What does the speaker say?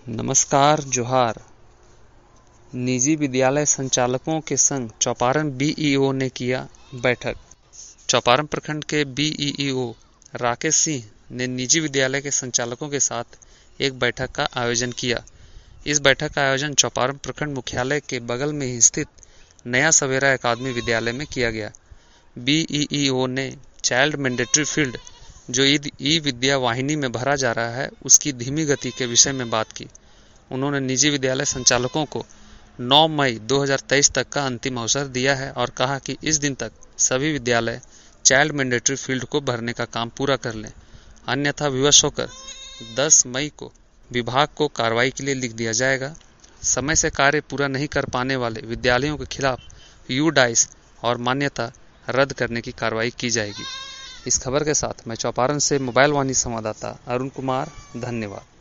नमस्कार जोहार। निजी विद्यालय संचालकों के संग चौपारण बीईओ ने किया बैठक। चौपारण प्रखंड के बीईओ राकेश सिंह ने निजी विद्यालय के संचालकों के साथ एक बैठक का आयोजन किया। इस बैठक का आयोजन चौपारण प्रखंड मुख्यालय के बगल में ही स्थित नया सवेरा अकादमी विद्यालय में किया गया। बीईओ ने चाइल्ड मैंडेटरी फील्ड जो ई विद्या वाहिनी में भरा जा रहा है उसकी धीमी गति के विषय में बात की। उन्होंने निजी विद्यालय संचालकों को 9 मई 2023 तक का अंतिम अवसर दिया है और कहा कि इस दिन तक सभी विद्यालय चाइल्ड मैंडेटरी फील्ड को भरने का काम पूरा कर लें, अन्यथा विवश होकर 10 मई को विभाग को कार्रवाई के लिए लिख दिया जाएगा। समय से कार्य पूरा नहीं कर पाने वाले विद्यालयों के खिलाफ यूडाइस और मान्यता रद्द करने की कार्रवाई की जाएगी। इस खबर के साथ मैं चौपारण से मोबाइल वाणी संवाददाता अरुण कुमार, धन्यवाद।